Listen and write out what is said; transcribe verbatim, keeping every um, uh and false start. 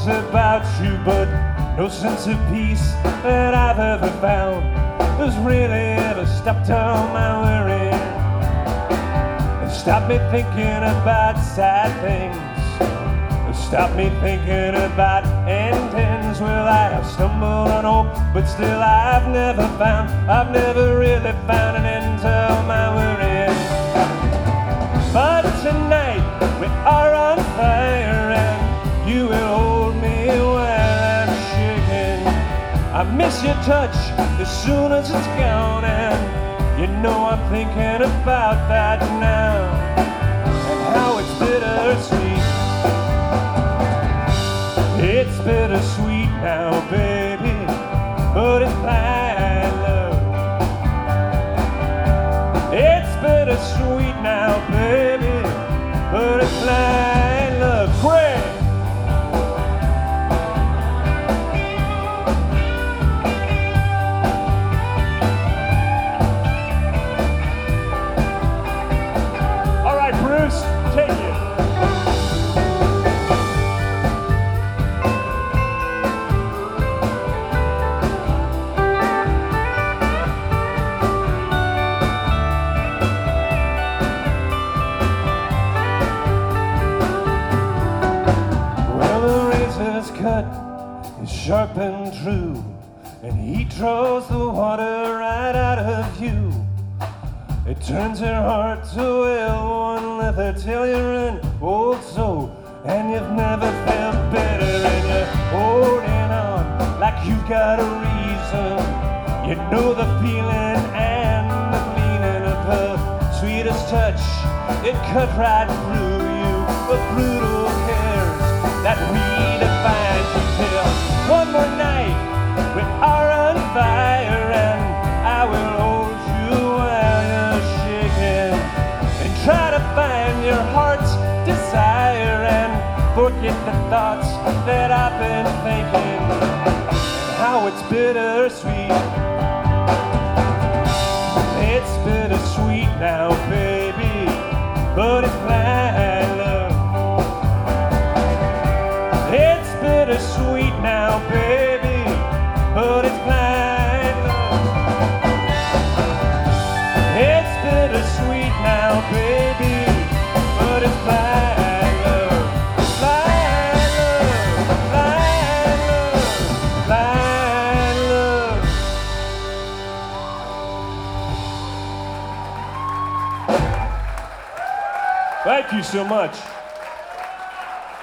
things about you, but no sense of peace that I've ever found has really ever stopped all my worrying and stopped me thinking about sad things. Stop me thinking about endings. Well, I have stumbled on hope, but still I've never found, I've never really found an end to all my worrying. But tonight we are on fire and you will hold me while I'm shaking. I miss your touch as soon as it's gone, and you know I'm thinking about that now, and how it's bittersweet. It's bittersweet now, baby, but it's blind love. It's bittersweet now, baby, but it's blind love. Craig! All right, Bruce, take it. Cut is sharp and true, and he draws the water right out of you. It turns your heart to well-worn leather till you're an old soul, and you've never felt better, and you're holding on like you've got a reason. You know the feeling and the meaning of her sweetest touch. It cut right through you, but brutal cares that redefines you till one more night we are on fire, and I will hold you while you're shaking and try to find your heart's desire and forget the thoughts that I've been thinking, and how it's bittersweet. It's bittersweet now, baby, but it's blind love. It's bittersweet now, baby, but it's blind love. It's bittersweet now, baby, but it's blind love. Blind love, blind love, blind love. Thank you so much.